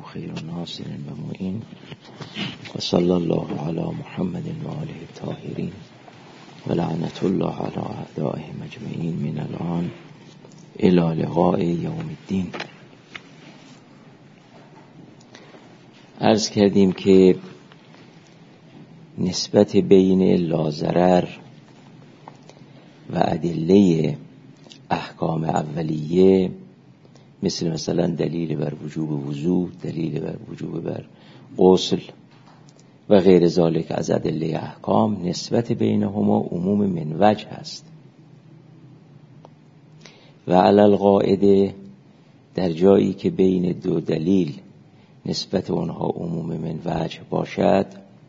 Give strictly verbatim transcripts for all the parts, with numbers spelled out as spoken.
خیر ناصر و معین و صلی الله علی محمد و آله الطاهرین و لعنت الله علی اعدائهم اجمعین من الان الی لقاء یوم الدین. عرض کردیم که نسبت بین لاضرر و ادله احکام اولیه مثل مثلا دلیل بر وجوب وضو، دلیل بر وجوب بر غسل و غیر ذالک از ادله احکام، نسبت بینهما عموم من وجه است و علی القاعده در جایی که بین دو دلیل نسبت اونها عموم من وجه باشد،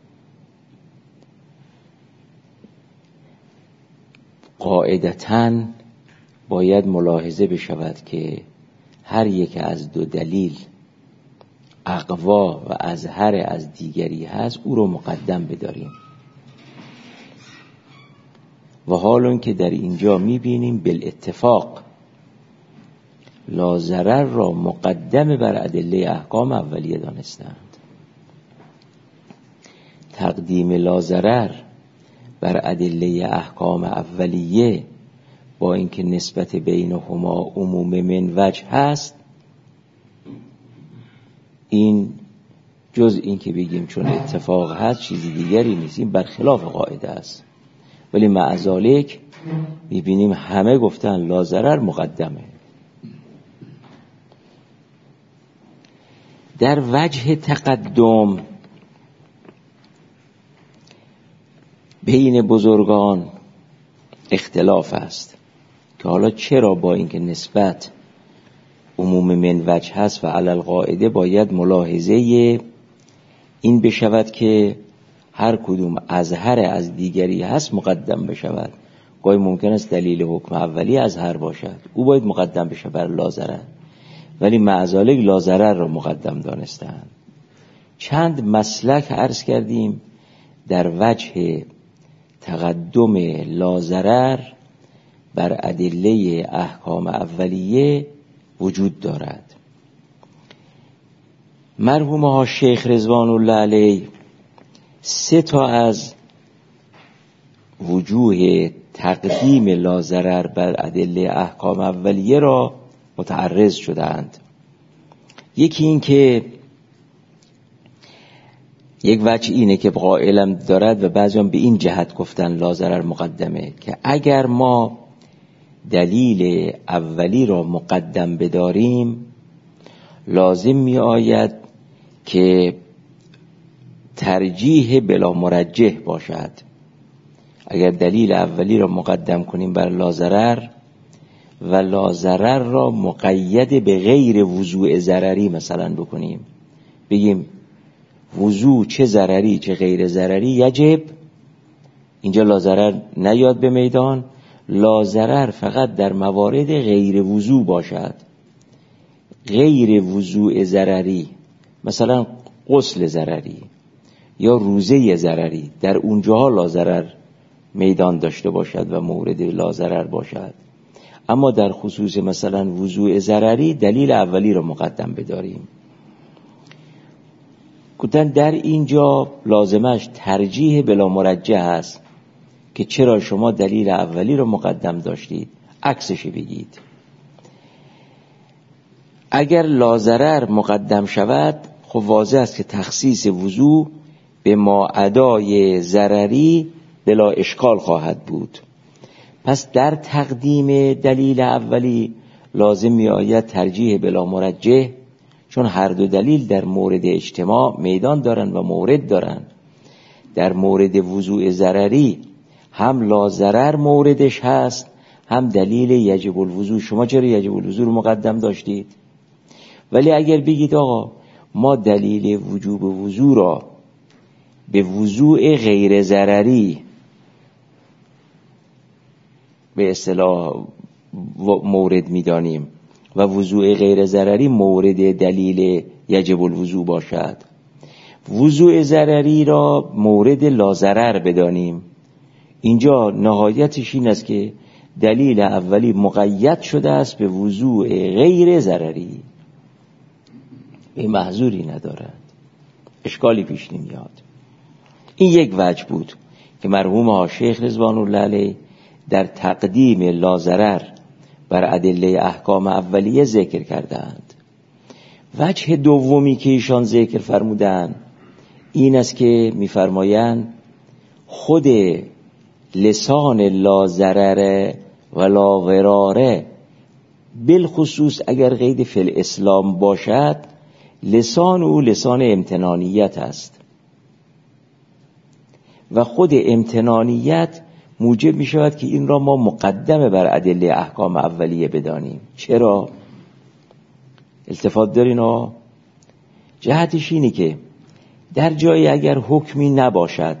قاعدتاً باید ملاحظه بشود که هر یک از دو دلیل اقوا و اظهر از دیگری هست، او رو مقدم بداریم. و حال که در اینجا میبینیم بالاتفاق لاضرر را مقدم بر ادله احکام اولیه دانستند. تقدیم لاضرر بر ادله احکام اولیه با اینکه نسبت بینهما عموم من وجه هست، این جز این که بگیم چون اتفاق هست چیزی دیگری نیست، این برخلاف قاعده است. ولی مع ذالک میبینیم همه گفتن لاضرر مقدمه. در وجه تقدم بین بزرگان اختلاف است که حالا چرا با اینکه نسبت عموم من وجه هست و علی القاعده باید ملاحظه این بشود که هر کدوم اظهر از دیگری هست مقدم بشود. گاهی ممکن است دلیل حکم اولی اظهر باشد، او باید مقدم بشه بر لاضرر، ولی مع ذالک لاضرر را مقدم دانستند. چند مسلک عرض کردیم در وجه تقدم لاضرر بر ادله احکام اولیه وجود دارد. مرحوم ها شیخ رضوان الله علیه سه تا از وجوه تقدیم لاضرر بر ادله احکام اولیه را متعرض شدند. یکی این که یک وجه اینه که قائلم دارد و بعضیان به این جهت گفتن لاضرر مقدمه که اگر ما دلیل اولی را مقدم بداریم لازم می آید که ترجیح بلا مرجح باشد. اگر دلیل اولی را مقدم کنیم بر لاضرر و لاضرر را مقید به غیر وضوء ضرری مثلا بکنیم، بگیم وضوء چه ضرری چه غیر ضرری یجب، اینجا لاضرر نیاد به میدان، لاضرر فقط در موارد غیر وضوء باشد، غیر وضوء ضرری مثلا غسل ضرری یا روزه ضرری، در اونجاها لاضرر میدان داشته باشد و مورد لاضرر باشد. اما در خصوص مثلا وضوء ضرری دلیل اولی را مقدم بداریم. گفتن در اینجا لازمش ترجیح بلا مرجح است که چرا شما دلیل اولی را مقدم داشتید، عکسش بگید. اگر لاضرر مقدم شود خب واضح است که تخصیص وضوء به ما ادای ضرری بلا اشکال خواهد بود. پس در تقدیم دلیل اولی لازم می آید ترجیح بلا مرجح، چون هر دو دلیل در مورد اجتماع میدان دارن و مورد دارن. در مورد وضوء ضرری هم لاضرر موردش هست، هم دلیل یجب الوضوء. شما چرا یجب الوضوء رو مقدم داشتید؟ ولی اگر بگید آقا ما دلیل وجوب وضوء را به وضوء غیر ضرری به اصطلاح مورد میدانیم و وضوء غیر ضرری مورد دلیل یجب الوضوء باشد، وضوء ضرری را مورد لاضرر بدانیم، اینجا نهایتش این است که دلیل اولی مقید شده است به وضوء غیر ضرری. به محظوری ندارد، اشکالی پیش نمیاد. این یک وجه بود که مرحوم شیخ رضوان الله علیه در تقدیم لاضرر بر ادله احکام اولیه ذکر کردند. وجه دومی که ایشان ذکر فرمودند این است که می‌فرمایند خود لسان لاضرر و لا ضرار بالخصوص اگر قید فی الاسلام باشد، لسان او لسان امتنانیت است و خود امتنانیت موجب می شود که این را ما مقدمه بر ادله احکام اولیه بدانیم. چرا؟ التفات دارین ها؟ جهتش اینه که در جایی اگر حکمی نباشد،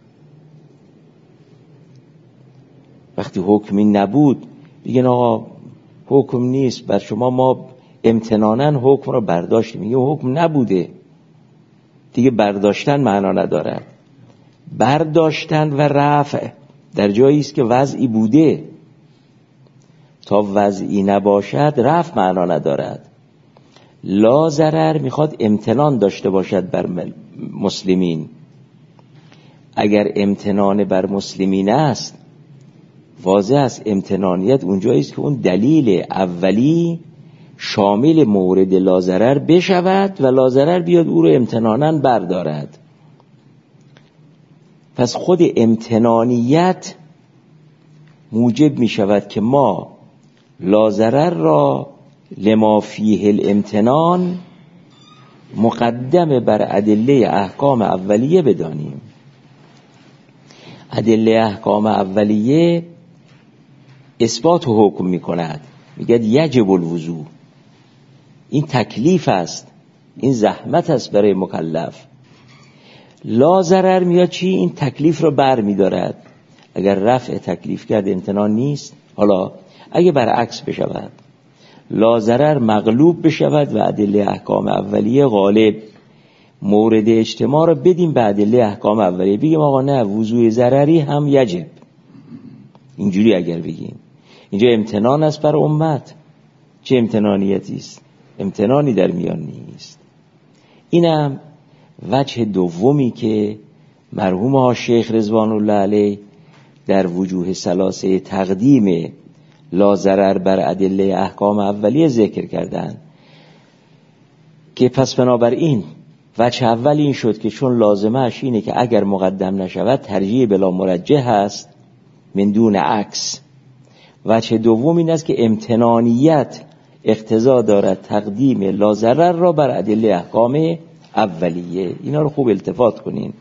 وقتی حکمی نبود بگین آقا حکم نیست، بر شما ما امتناناً حکم را برداشتیم. میگه حکم نبوده دیگه، برداشتن معنا ندارد. برداشتن و رفع در جایی است که وضعی بوده، تا وضعی نباشد رفع معنا ندارد. لا ضرر میخواد امتنان داشته باشد بر مسلمین. اگر امتنان بر مسلمین است، واضح است امتنانیت اونجایی است که اون دلیل اولی شامل مورد لا ضرر بشود و لا ضرر بیاد او رو امتناناً بردارد. پس خود امتنانیت موجب می شود که ما لا ضرر را لما فیه الامتنان مقدم بر ادله احکام اولیه بدانیم. ادله احکام اولیه اثبات حکم می کند، میگه یجب الوضوء، این تکلیف است، این زحمت است برای مکلف. لا ضرر میاد چی؟ این تکلیف رو بر می دارد. اگر رفع تکلیف کرد امتنان نیست. حالا اگه برعکس بشود، لا ضرر مغلوب بشود و ادله احکام اولیه غالب، مورد اجتماع رو بدیم به ادله احکام اولیه، بگیم آقا نه وضوء ضرری هم یجب. اینجوری اگر بگیم اینجا امتنان است بر امت، چه امتنانیتی است؟ امتنانی در میان نیست. اینم وجه دومی که مرحوم ها شیخ رضوان الله علیه در وجوه ثلاثه تقدیم لا ضرر بر ادله احکام اولیه ذکر کردند. که پس بنابراین وجه اول این شد که چون لازمش اینه که اگر مقدم نشود ترجیح بلا مرجح است من دون عکس. وجه دوم این است که امتنانیت اقتضا دارد تقدیم لا ضرر را بر ادله احکام اولیه. اینا رو خوب التفات کنین.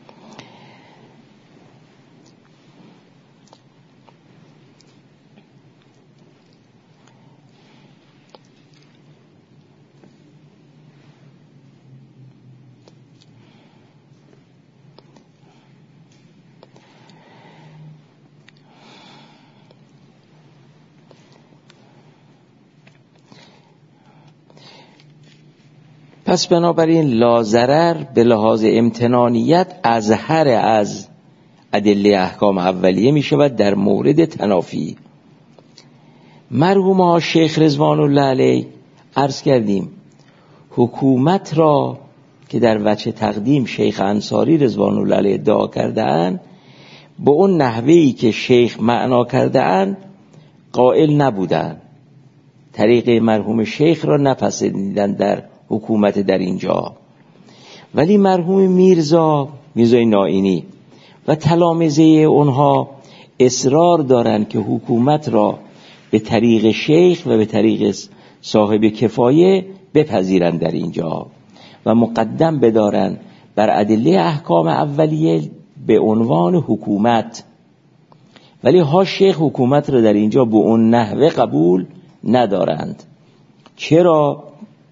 پس بنابراین لا ضرر به لحاظ امتنانیت اظهر از ادله احکام اولیه می شود در مورد تنافی. مرحوم ها شیخ رضوان الله علیه عرض کردیم حکومت را که در وجه تقدیم شیخ انصاری رضوان الله علیه ادعا کرده‌اند، به اون نحوهی که شیخ معنا کرده‌اند قائل نبودند. طریق مرحوم شیخ را نپسندیدند در حکومت در اینجا. ولی مرحوم میرزا میرزای نائینی و تلامذه اونها اصرار دارند که حکومت را به طریق شیخ و به طریق صاحب کفایه بپذیرند در اینجا و مقدم بدارند بر ادله احکام اولیه به عنوان حکومت. ولی ها شیخ حکومت را در اینجا به اون نحوه قبول ندارند. چرا؟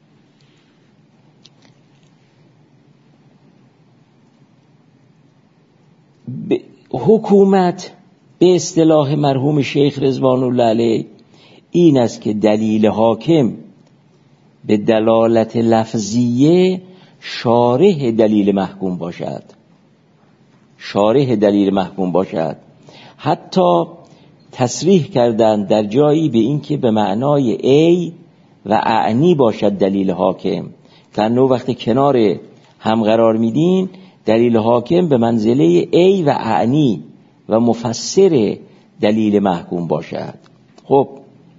حکومت به اصطلاح مرحوم شیخ رضوان الله علیه این است که دلیل حاکم به دلالت لفظیه شارح دلیل محکوم باشد. شارح دلیل محکوم باشد. حتی تصریح کردند در جایی به این که به معنای ای و اعنی باشد دلیل حاکم، فنو وقتی کنار هم قرار میدین دلیل حاکم به منزله ای و اعنی و مفسر دلیل محکوم باشد. خب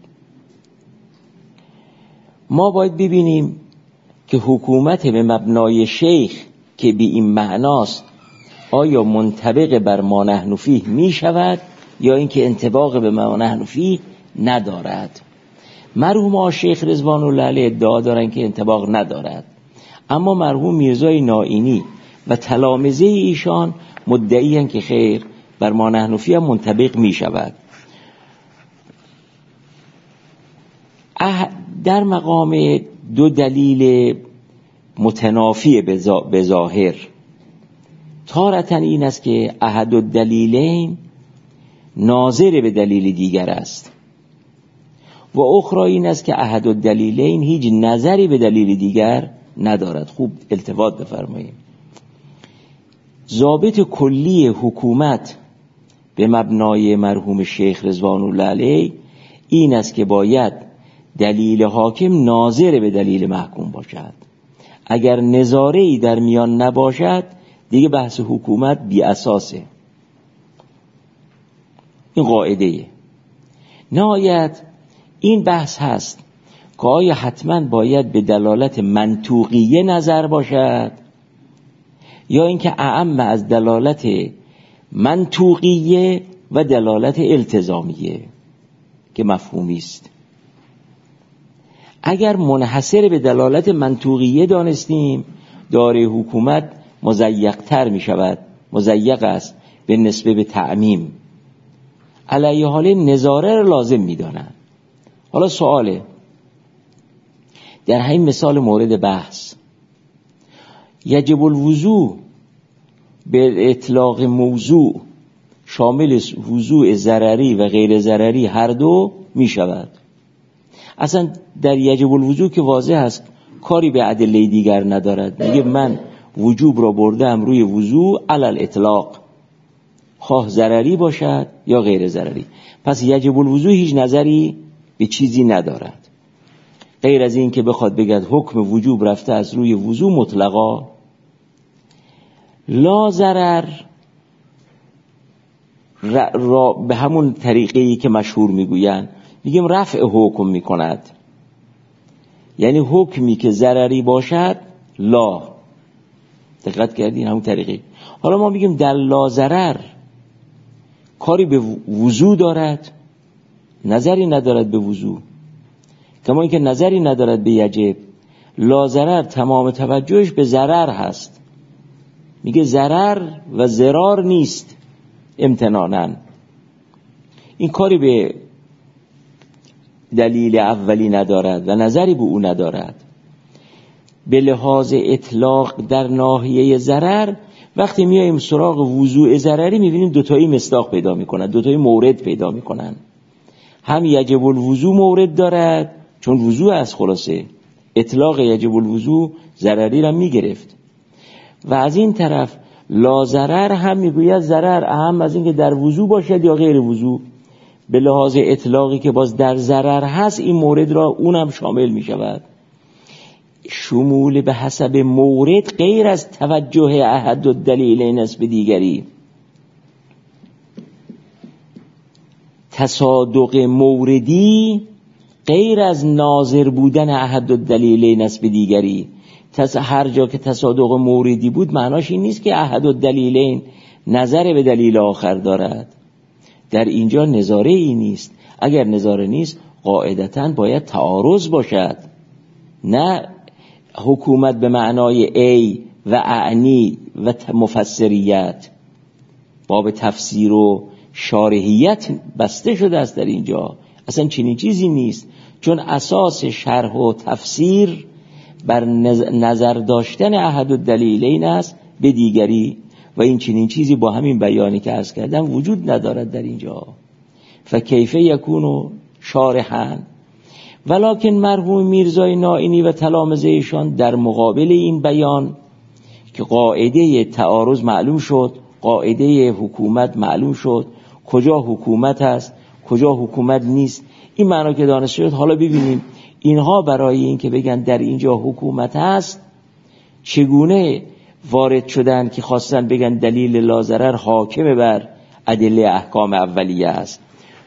ما باید ببینیم که حکومت به مبنای شیخ که به این معناست آیا منطبق بر ما نحن فیه می شود یا اینکه انطباق به ما نحن فیه ندارد. مرحوم شیخ رضوان الله علیه ادعا دارن که انطباق ندارد، اما مرحوم میرزای نائینی و تلامذه ایشان مدعیان که خیر بر ما نحن فیه منطبق می شود. در مقام دو دلیل متنافی به ظاهر تارةً این است که احد الدلیلین ناظر به دلیل دیگر است و اخرى این است که احد الدلیلین هیچ نظری به دلیل دیگر ندارد. خوب التفات بفرمایید. ضابط کلی حکومت به مبنای مرحوم شیخ رضوان الله علیه این است که باید دلیل حاکم ناظر به دلیل محکوم باشد. اگر نظاره‌ای در میان نباشد دیگه بحث حکومت بی اساسه. این قاعده‌ایه. نهایت این بحث هست که آیا حتما باید به دلالت منطوقیه نظر باشد یا اینکه اعم از دلالت منطوقیه و دلالت التزامیه که مفهومی است. اگر منحصر به دلالت منطوقیه دانستیم داره حکومت مضیق‌تر می شود، مضیق است به نسبه به تعمیم. علیه حال نظاره را لازم می دانند. حالا سواله در همین مثال مورد بحث یجب الوضوء به اطلاق موضوع شامل وضوء ضرری و غیر ضرری هر دو می شود. اصلا در یجب الوضوء که واضح است کاری به ادله دیگر ندارد. میگه من وجوب را بردم روی وضوء علی الاطلاق، خواه ضرری باشد یا غیر ضرری. پس یجب الوضوء هیچ نظری به چیزی ندارد غیر از این که بخواد بگد حکم وجوب رفته از روی وضوء مطلقا. لا ضرر را به همون طریقی که مشهور میگوین میگیم رفع حکم میکند، یعنی حکمی که ضرری باشد لا. دقت کردین همون طریقی. حالا ما میگیم در لا ضرر کاری به وضو دارد، نظری ندارد به وضو، کما اینکه نظری ندارد به یجب. لا ضرر تمام توجهش به ضرر هست، میگه ضرر و ضرار نیست امتنانا. این کاری به دلیل اولی ندارد و نظری به او ندارد. به لحاظ اطلاق در ناحیه ضرر وقتی میایم سراغ وضوء ضرری میبینیم دوتایی مصداق پیدا میکنن، دوتایی مورد پیدا میکنن. هم یجب الوضوء مورد دارد چون وضوء از خلاصه اطلاق یجب الوضوء ضرری را میگرفت، و از این طرف لا ضرر هم میگوید ضرر اهم از این که در وضوء باشد یا غیر وضوء. به لحاظ اطلاقی که باز در ضرر هست این مورد را اونم شامل می شود. شمول به حسب مورد غیر از توجه احد الدلیلین است به دیگری. تصادق موردی غیر از ناظر بودن احد الدلیلین است به دیگری. هر جا که تصادق موردی بود معناش این نیست که احد الدلیلین نظر به دلیل آخر دارد. در اینجا نظاره ای نیست. اگر نظاره نیست قاعدتاً باید تعارض باشد، نه حکومت به معنای ای و اعنی و مفسریت. باب تفسیر و شارحیت بسته شده است در اینجا. اصلا چنین چیزی نیست، چون اساس شرح و تفسیر بر نظر داشتن احد الدلیلین است به دیگری، و این چنین چیزی با همین بیانی که عرض کردم وجود ندارد در اینجا. فکیف یکون شارحا. ولکن مرحوم میرزای نائینی و تلامذه‌شان در مقابل این بیان که قاعده تعارض معلوم شد، قاعده حکومت معلوم شد، کجا حکومت است کجا حکومت نیست، این معنا که دانسته شد. حالا ببینیم اینها برای این که بگن در اینجا حکومت هست چگونه وارد شدن که خواستن بگن دلیل لا ضرر حاکم بر ادله احکام اولیه است.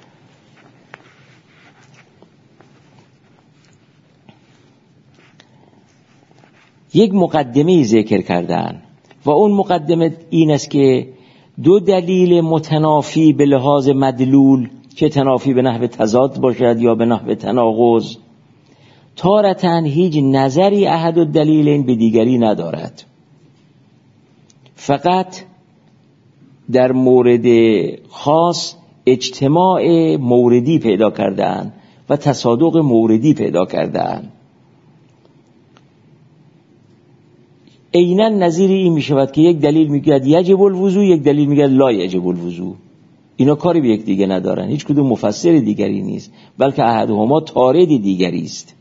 یک مقدمه ذکر کردن و اون مقدمه این است که دو دلیل متنافی به لحاظ مدلول، که تنافی به نحو تضاد باشد یا به نحو تناقض، تارتاً هیچ نظری احد الدلیلین به دیگری ندارد، فقط در مورد خاص اجتماع موردی پیدا کردن و تصادق موردی پیدا کردن. عیناً نظیر این می شود که یک دلیل میگوید یجب الوضو، یک دلیل میگوید لا یجب الوضو. اینا کاری به یک دیگه ندارن، هیچ کدوم مفسر دیگری نیست، بلکه احدهما طارد دیگری است.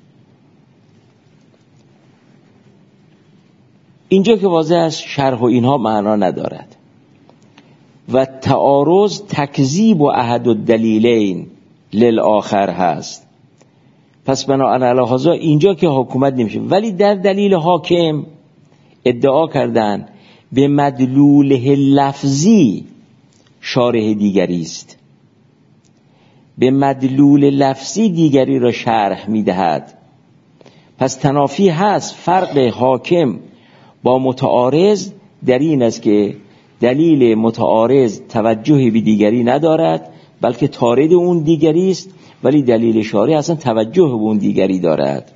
اینجا که واضح است شرح و اینها معنا ندارد و تعارض تکذیب و احد الدلیلین للآخر هست. پس بنابراین هذا اینجا که حکومت نمیشه، ولی در دلیل حاکم ادعا کردن به مدلوله لفظی شارح دیگری است، به مدلول لفظی دیگری را شرح میدهد. پس تنافی هست. فرق حاکم با متعارض در این است که دلیل متعارض توجهی به دیگری ندارد، بلکه طارد اون دیگری است، ولی دلیل شارح اصلا توجه به اون دیگری دارد.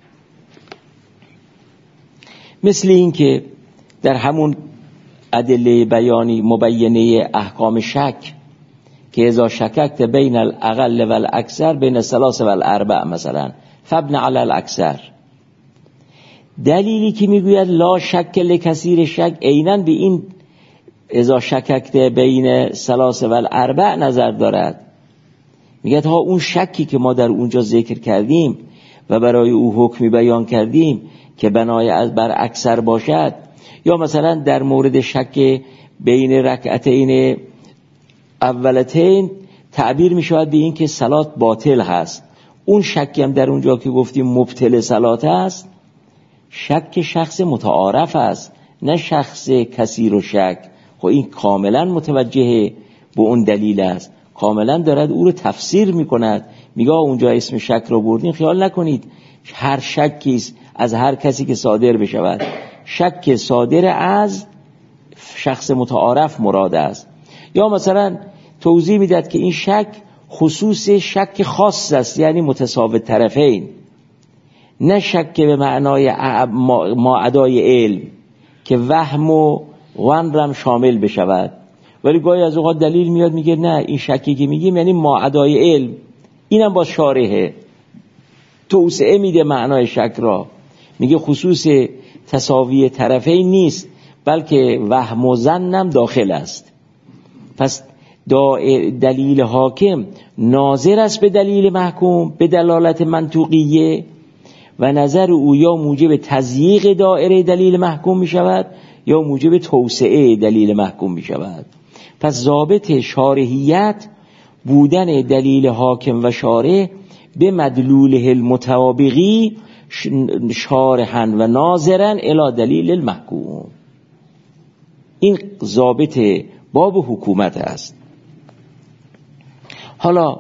مثل این که در همون ادله بیانی مبینه احکام شک که اذا شککت بین الاقل و الاکثر بین الثلاث و الاربع مثلا فابن علی الاکثر، دلیلی که میگوید لا شک لکثیر شک عیناً به این اذا شککت بین الثلاث و الاربع نظر دارد. میگه ها اون شکی که ما در اونجا ذکر کردیم و برای او حکمی بیان کردیم که بنای از بر اکثر باشد، یا مثلا در مورد شک بین رکعتین اولتین تعبیر می شود به این که صلات باطل هست. اون شکی هم در اونجا که گفتیم مبطل صلات است، شک شخص متعارف است، نه شخص کثیر و شک. خب این کاملا متوجه به اون دلیل است، کاملا دارد او رو تفسیر می کند. میگه اونجا اسم شک رو بردین، خیال نکنید هر شکی از هر کسی که صادر بشود، شک صادر از شخص متعارف مراد است. یا مثلا توضیح میداد که این شک خصوص شک خاص است، یعنی متساوی طرفین، نه شک به معنای ما عدای علم که وهم و ظن رم شامل بشود. ولی گاهی از اوقات دلیل میاد میگه نه این شکی که میگیم یعنی ما عدای علم، اینم با شارحه توسعه میده معنای شک را، میگه خصوص تساوی طرفین نیست بلکه وهم و ظنم داخل است. پس دلیل حاکم ناظر است به دلیل محکوم به دلالت منطوقیه و نظر او یا موجب تضییق دایره دلیل محکوم می شود یا موجب توسعه دلیل محکوم می شود. پس ضابط شارحیت بودن دلیل حاکم و شارح به مدلوله المطابقی شارحاً و ناظراً الی دلیل المحکوم. این ضابط باب حکومت است. حالا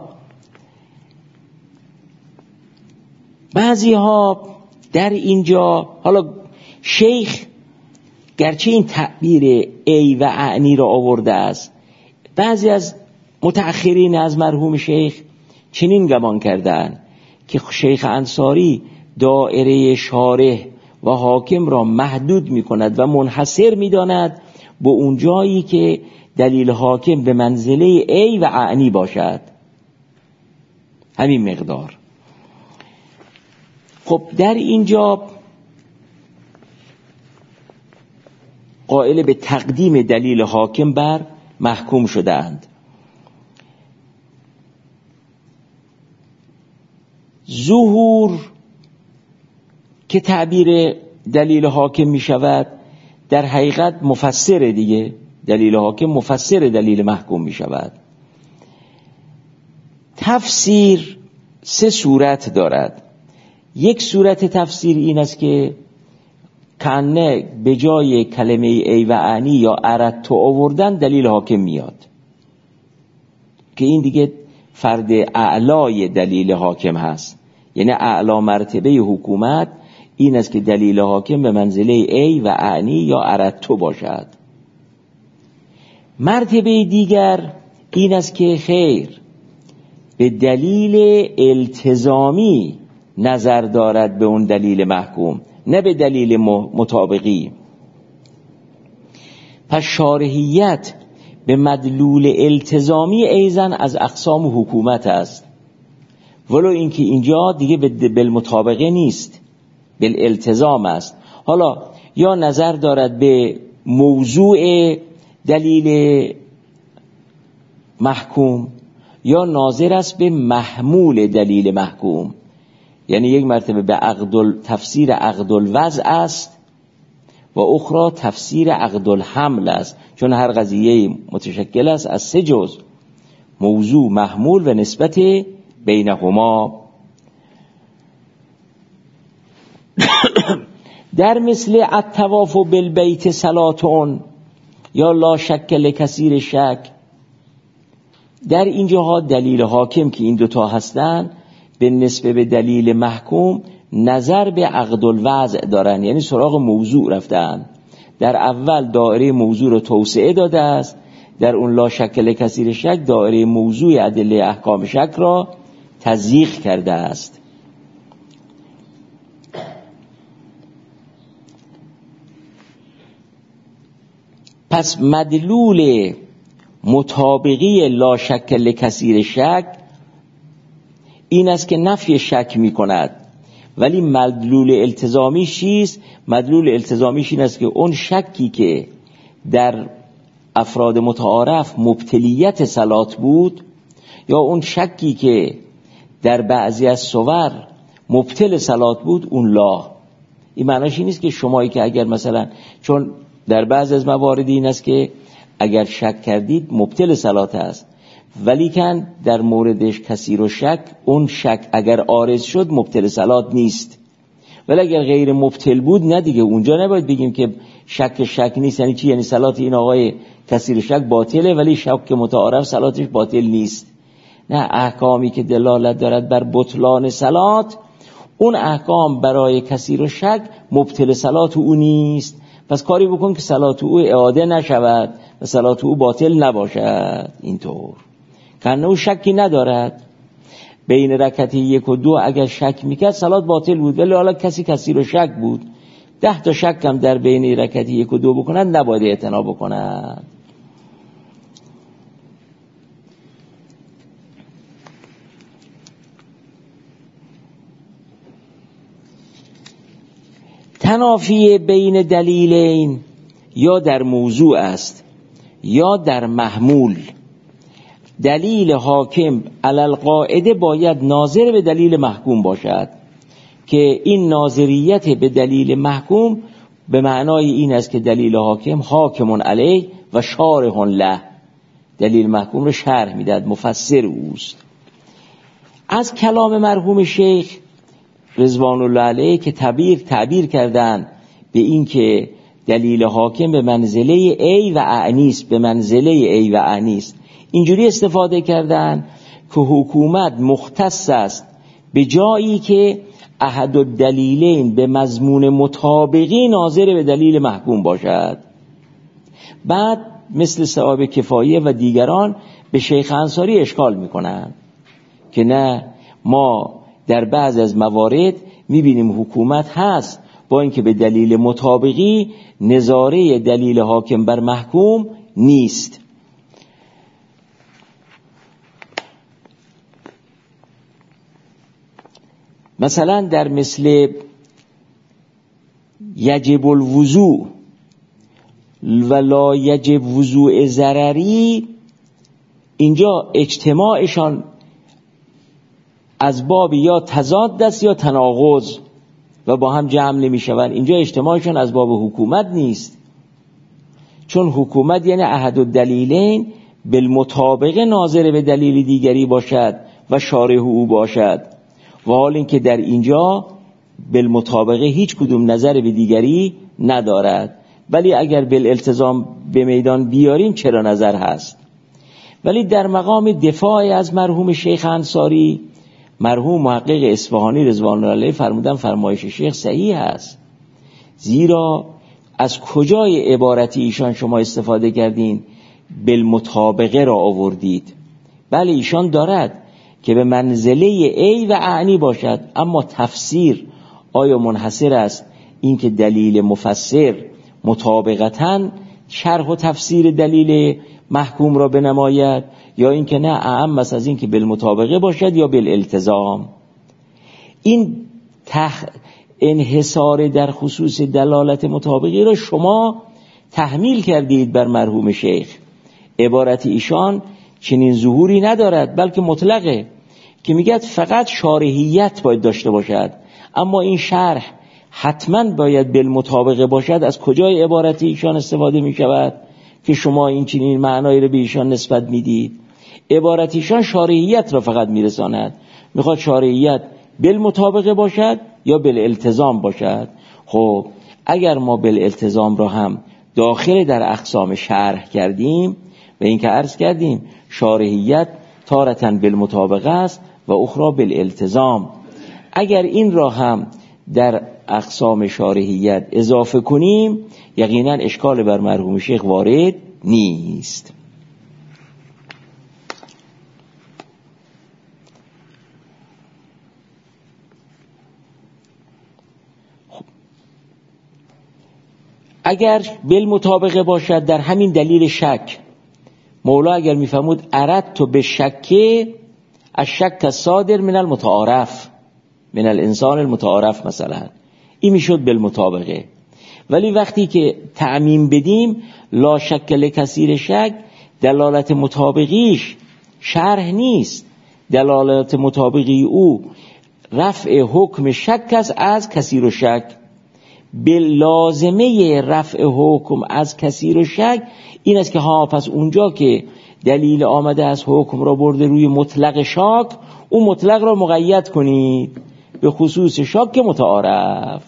بعضی ها در اینجا، حالا شیخ گرچه این تعبیر ای و اعنی را آورده است، بعضی از متأخرین از مرحوم شیخ چنین گمان کردند که شیخ انصاری دائره شارح و حاکم را محدود می کند و منحصر می داند به اون جایی که دلیل حاکم به منزله ای و اعنی باشد، همین مقدار. خب در اینجا قائل به تقدیم دلیل حاکم بر محکوم شدند. ظهور که تعبیر دلیل حاکم می شود در حقیقت مفسر دیگه، دلیل حاکم مفسر دلیل محکوم می شود. تفسیر سه صورت دارد. یک صورت تفسیر این است که کنه به جای کلمه ای و انی یا اردت آوردن دلیل حاکم میاد که این دیگه فرد اعلای دلیل حاکم هست. یعنی اعلا مرتبه حکومت این است که دلیل حاکم به منزله ای و انی یا اردت باشد. مرتبه دیگر این است که خیر به دلیل التزامی نظر دارد به اون دلیل محکوم، نه به دلیل مطابقی. پس شارحیت به مدلول التزامی ایزن از اقسام حکومت است، ولو اینکه اینجا دیگه بالمطابقه نیست، بالالتزام است. حالا یا نظر دارد به موضوع دلیل محکوم یا ناظر است به محمول دلیل محکوم. یعنی یک مرتبه به عقد تفسیر عقد الوضع است و اخرى تفسیر عقد الحمل است، چون هر قضیه متشکل است از سه جزء: موضوع، محمول و نسبت بینهما. در مثل الطواف بالبیت صلاتون یا لا شک لکثیر شک، در اینجاها دلیل حاکم که این دوتا هستن به نسبت به دلیل محکوم نظر به عقد الوضع دارن، یعنی سراغ موضوع رفتن. در اول دایره موضوع رو توسعه داده است، در اون لا شک لکثیر شک دایره موضوع ادله احکام شک را تضییق کرده است. پس مدلول مطابقی لا شک لکثیر شک این است که نفی شک می کند، ولی مدلول التزامی چیست؟ مدلول التزامیش این است که اون شکی که در افراد متعارف مبتلیت صلات بود یا اون شکی که در بعضی از صور مبتل صلات بود اون لا. این معناش این نیست که شمایی که اگر مثلا، چون در بعض از موارد این است که اگر شک کردید مبتل صلات است، ولی کن در موردش کثیر و شک اون شک اگر عارض شد مبتل صلات نیست، ولی اگر غیر مبتل بود نه دیگه، اونجا نباید بگیم که شک شک نیست. یعنی چی؟ یعنی صلات این آقای کثیر شک باطله ولی شک متعارف صلاتش باطل نیست. نه، احکامی که دلالت دارد بر بطلان صلات اون احکام برای کثیر و شک مبتل صلات او نیست. پس کاری بکن که صلات او اعاده نشود و صلات او باطل نباشد. اینطور کنه او شکی ندارد. بین رکعت یک و دو اگر شک میکرد صلات باطل بود، ولی حالا کسی کثیر و شک بود، ده تا شک هم در بین رکعت یک و دو بکنند نباید اعتنا بکنند. تنافی بین دلیلین یا در موضوع است یا در محمول. دلیل حاکم علی القاعده باید ناظر به دلیل محکوم باشد که این ناظریت به دلیل محکوم به معنای این است که دلیل حاکم حاکمون علیه و شارح له، دلیل محکوم رو شرح میداد، مفسر اوست. از کلام مرحوم شیخ رضوان الله علیه که تعبیر تعبیر کردن به این که دلیل حاکم به منزله ای و اعنیس، به منزله ای و اعنیس، اینجوری استفاده کردن که حکومت مختص است به جایی که احد الدلیلین به مضمون مطابقی ناظر به دلیل محکوم باشد. بعد مثل صحاب کفایه و دیگران به شیخ انصاری اشکال میکنن که نه، ما در بعض از موارد میبینیم حکومت هست با اینکه به دلیل مطابقی نظاره دلیل حاکم بر محکوم نیست. مثلا در مثل یجب الوضوء و لا یجب وضوء ضرری، اینجا اجتماعشان از باب یا تضاد است یا تناقض و با هم جمع نمی شوند. اینجا اجتماعشان از باب حکومت نیست، چون حکومت یعنی احد الدلیلین بالمطابقه ناظر به دلیل دیگری باشد و شارح او باشد، و حال این که در اینجا بالمطابقه هیچ کدوم نظر به دیگری ندارد، ولی اگر بالالتزام به میدان بیاریم چرا نظر هست. ولی در مقام دفاع از مرحوم شیخ انصاری، مرحوم محقق اصفهانی رضوان الله علیه فرمودن فرمایش شیخ صحیح است، زیرا از کجای عبارتی ایشان شما استفاده کردین؟ بالمطابقه را آوردید. بله ایشان دارد که به منزله ای و اعنی باشد، اما تفسیر آیا منحصر است این که دلیل مفسر مطابقتاً شرح و تفسیر دلیل محکوم را بنماید، یا این که نه اعم است از این که بالمطابقه باشد یا بالالتزام؟ این تح... انحصار در خصوص دلالت مطابقی را شما تحمیل کردید بر مرحوم شیخ. عبارت ایشان چنین ظهوری ندارد، بلکه مطلقه که میگد فقط شارحیت باید داشته باشد، اما این شرح حتما باید بالمطابقه باشد. از کجای عبارت ایشان استفاده میشود که شما این چنین معنایی رو به ایشان نسبت میدید؟ عبارت ایشان شارحیت را فقط میرساند، میخواد شارحیت بالمطابقه باشد یا بالالتزام باشد. خب اگر ما بالالتزام را هم داخل در اقسام شرح کردیم و این که عرض کردیم شارحیت تارةً بالمطابقه است و اخرى بالالتزام، اگر این را هم در اقسام شارحیت اضافه کنیم یقینا اشکال بر مرحوم شیخ وارد نیست. اگر بالمطابقه باشد در همین دلیل شک، مولا اگر میفهمود اردت به شکه الشک الصادر من المتعارف من الانسان المتعارف مثلا، این میشد بالمطابقه. ولی وقتی که تعمیم بدیم لا شک لکثیر شک، دلالت مطابقیش شرح نیست، دلالت مطابقی او رفع حکم شک است از کثیر و شک. باللازمه رفع حکم از کثیر و شک این است که ها پس اونجا که دلیل آمده از حکم را برده روی مطلق شاک، اون مطلق را مقید کنید به خصوص شاک متعارف.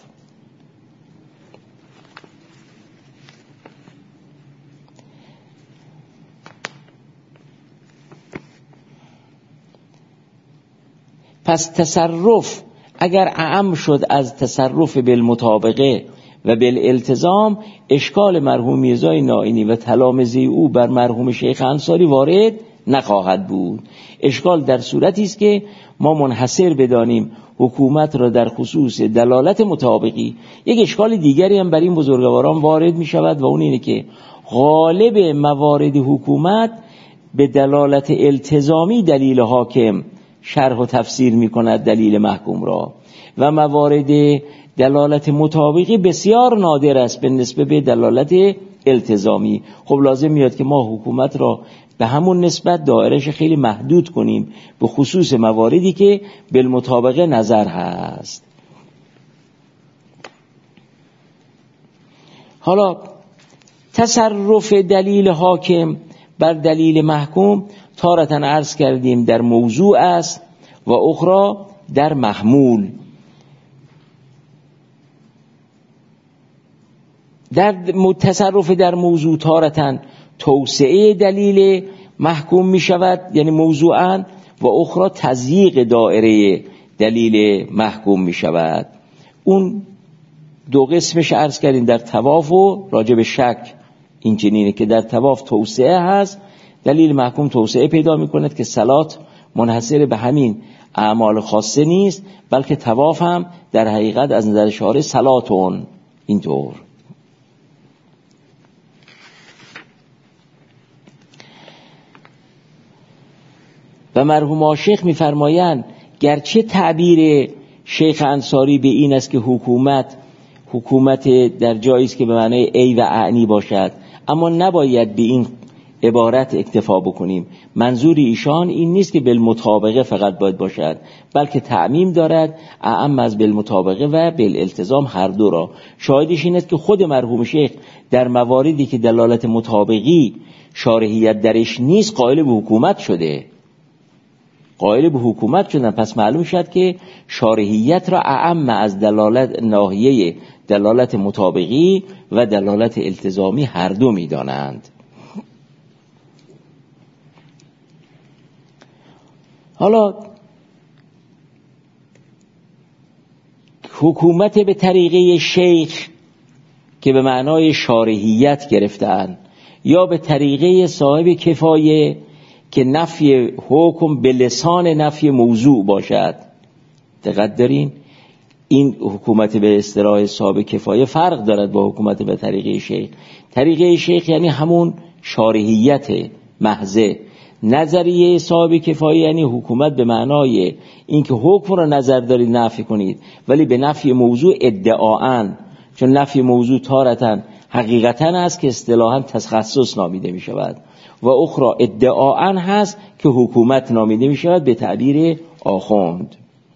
پس تصرف اگر اعم شد از تصرف بالمطابقه و بالالتزام، اشکال مرحوم میرزای نائینی و تلامذه او بر مرحوم شیخ انصاری وارد نخواهد بود. اشکال در صورتی است که ما منحصر بدانیم حکومت را در خصوص دلالت مطابقی. یک اشکال دیگری هم بر این بزرگواران وارد می شود و اون اینه که غالب موارد حکومت به دلالت التزامی دلیل حاکم شرح و تفسیر می کند دلیل محکوم را، و موارد دلالت مطابقی بسیار نادر است به نسبت به دلالت التزامی. خب لازم میاد که ما حکومت را به همون نسبت دایرش خیلی محدود کنیم به خصوص مواردی که بالمطابقه نظر هست. حالا تصرف دلیل حاکم بر دلیل محکوم تارةً عرض کردیم در موضوع است و اخرى در محمول. در تصرف در موضوع تارةً توسعه دلیل محکوم می شود یعنی موضوعاً، و اخرى تضییق دائره دلیل محکوم می شود. اون دو قسمش عرض کردیم در طواف و راجب شک. این چنینه که در طواف توسعه هست، دلیل محکوم توسعه پیدا می کند که صلات منحصر به همین اعمال خاصه نیست، بلکه طواف هم در حقیقت از نظر شارع صلاتون اینطور. و مرحوم آشیخ می‌فرمایند گرچه تعبیر شیخ انصاری به این است که حکومت حکومت در جایی است که به معنای ای و اعنی باشد، اما نباید به این عبارت اکتفا بکنیم. منظور ایشان این نیست که بالمطابقه فقط باید باشد، بلکه تعمیم دارد اعم از بالمطابقه و بالالتزام هر دو را. شاهدش این است که خود مرحوم شیخ در مواردی که دلالت مطابقی شارحیت درش نیست قائل به حکومت شده. قائل به حکومت شدن، پس معلوم شد که شارحیت را اعم از دلالت ناحیه دلالت مطابقی و دلالت التزامی هر دو می‌دانند. حالا حکومت به طریقه شیخ که به معنای شارحیت گرفتن، یا به طریقه صاحب کفایه که نفی حکم به لسان نفی موضوع باشد. دقت دارین؟ این حکومت به اصطلاح صاحب کفایه فرق دارد با حکومت به طریقه شیخ. طریقه شیخ یعنی همون شارحیت محضه. نظریه صاحب کفایه یعنی حکومت به معنای اینکه حکم را نظر دارید نفی کنید، ولی به نفی موضوع ادعاً، چون نفی موضوع تارتاً حقیقتاً است که اصطلاحاً تخصص نامیده می شود و اخرى ادعاً هست که حکومت نامیده می شود به تعبیر آخوند.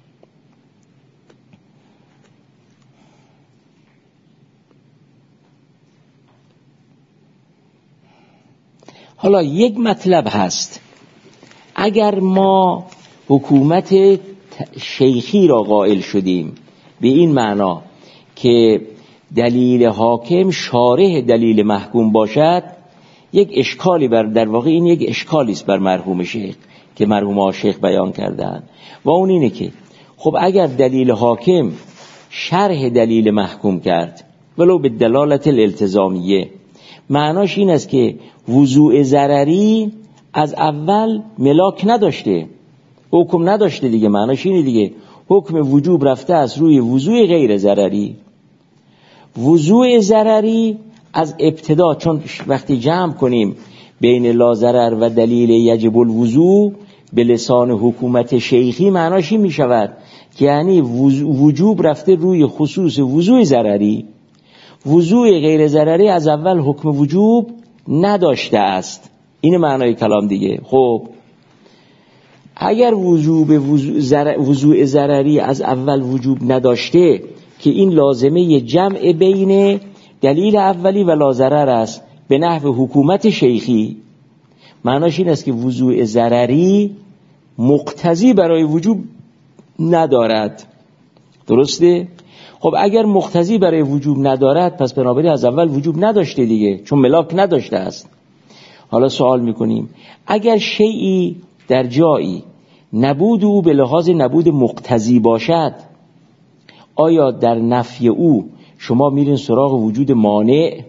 حالا یک مطلب هست، اگر ما حکومت شیخی را قائل شدیم به این معنا که دلیل حاکم شارح دلیل محکوم باشد، یک اشکالی بر در واقع این یک اشکالی است بر مرحوم شیخ که مرحوم شیخ بیان کردن، و اون اینه که خب اگر دلیل حاکم شرح دلیل محکوم کرد ولو به دلالت الالتزامیه، معناش این است که وضوع ضرری از اول ملاک نداشته، حکم نداشته دیگه. معناش اینه دیگه حکم وجوب رفته از روی وضوع غیر ضرری. وضوع ضرری از ابتدا، چون وقتی جمع کنیم بین لا ضرر و دلیل یجب الوضوع به لسان حکومت شیخی، معناش این می شود که یعنی وجوب رفته روی خصوص وضوع ضرری، وضوع غیر ضرری از اول حکم وجوب نداشته است. این معنای کلام دیگه. خب اگر وجوب وضوع ضرری از اول وجوب نداشته که این لازمه جمع بین دلیل اولی و لا ضرر است به نحو حکومت شیخی، معناش این است که وضوع ضرری مقتضی برای وجوب ندارد. درسته؟ خب اگر مقتضی برای وجوب ندارد، پس بنابراین از اول وجوب نداشته دیگه، چون ملاک نداشته است. حالا سوال میکنیم اگر شیئی در جایی نبود او به لحاظ نبود مقتضی باشد، آیا در نفی او شما میرین سراغ وجود مانع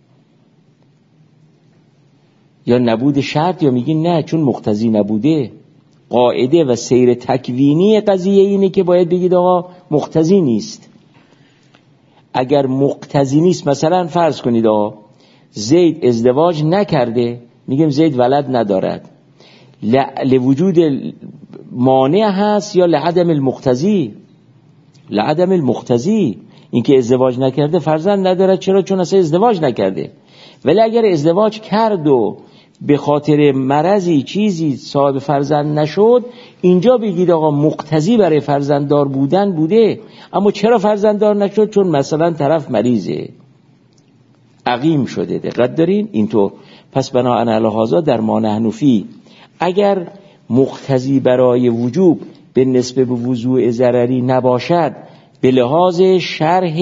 یا نبود شرط، یا میگین نه چون مقتضی نبوده؟ قاعده و سیر تکوینی قضیه اینه که باید بگید آقا مقتضی نیست. اگر مقتضی نیست، مثلا فرض کنید آقا زید ازدواج نکرده، میگیم زید ولد ندارد، لوجود مانع هست یا لعدم المقتضی؟ لعدم المقتضی، اینکه ازدواج نکرده فرزند ندارد. چرا؟ چون اصلا ازدواج نکرده. ولی اگر ازدواج کرد و به خاطر مرضی چیزی صاحب فرزند نشد، اینجا بگید آقا مقتضی برای فرزنددار بودن بوده، اما چرا فرزنددار نشد؟ چون مثلا طرف مریضه، عقیم شده. دقت دارین؟ اینطور. پس بناء علی هذا در ما نحن فی، اگر مقتضی برای وجوب به نسبت به وضوع ضرری نباشد، به لحاظ شرح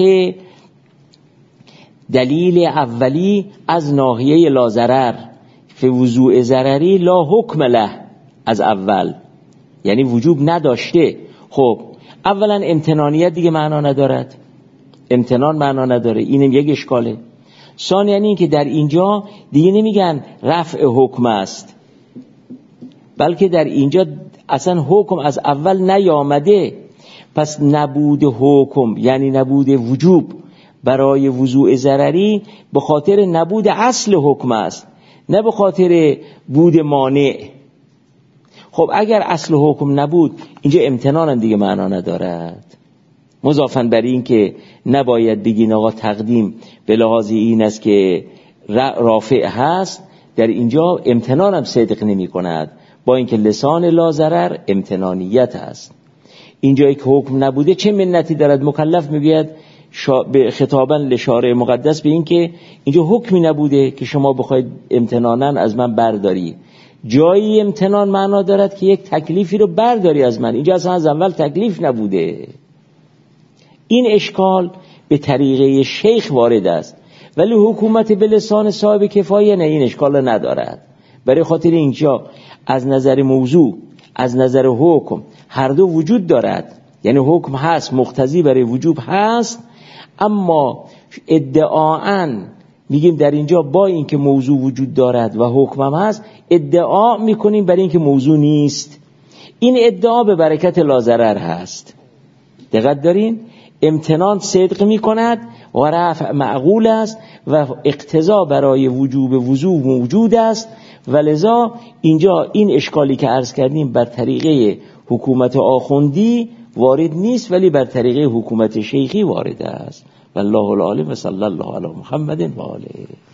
دلیل اولی از ناحیه لا ضرر فی وضوع ضرری لا حکم له، از اول یعنی وجوب نداشته. خب اولا امتنانیت دیگه معنا ندارد، امتنان معنا نداره، اینم یک اشکاله. ثانیاً این که در اینجا دیگه نمیگن رفع حکم است، بلکه در اینجا اصلا حکم از اول نیامده. پس نبود حکم یعنی نبود وجوب برای وضوع ضرری به خاطر نبود اصل حکم است، نه به خاطر بود مانع. خب اگر اصل حکم نبود، اینجا امتنان دیگه معنا ندارد. مضافاً بر این که نباید بگین آقا تقدیم به لحاظ این است که رافع هست، در اینجا امتنان هم صدق نمی کند، با اینکه لسان لا ضرر امتنانیت هست. اینجایی که حکم نبوده چه منتی دارد؟ مکلف میگوید به خطاباً لشارع مقدس به این که اینجا حکمی نبوده که شما بخواید امتناناً از من برداری، جایی امتنان معنا دارد که یک تکلیفی رو برداری از من، اینجا اصلا از اول تکلیف نبوده. این اشکال به طریقه شیخ وارد است، ولی حکومت به لسان صاحب کفایه نه، این اشکال ندارد. برای خاطر اینجا از نظر موضوع، از نظر حکم هر دو وجود دارد، یعنی حکم هست، مقتضی برای وجوب هست، اما ادعااً میگیم در اینجا با اینکه موضوع وجود دارد و حکم هم هست، ادعا میکنیم برای اینکه موضوع نیست. این ادعا به برکت لازرر هست. دقت دارین؟ امتنان صدق میکند و رفع معقول است و اقتضا برای وجوب وضوع موجود است، ولذا اینجا این اشکالی که عرض کردیم بر طریقه حکومت آخوندی وارد نیست، ولی بر طریقه حکومت شیخی وارد است. والله العالم و صلی الله علی محمد و آله.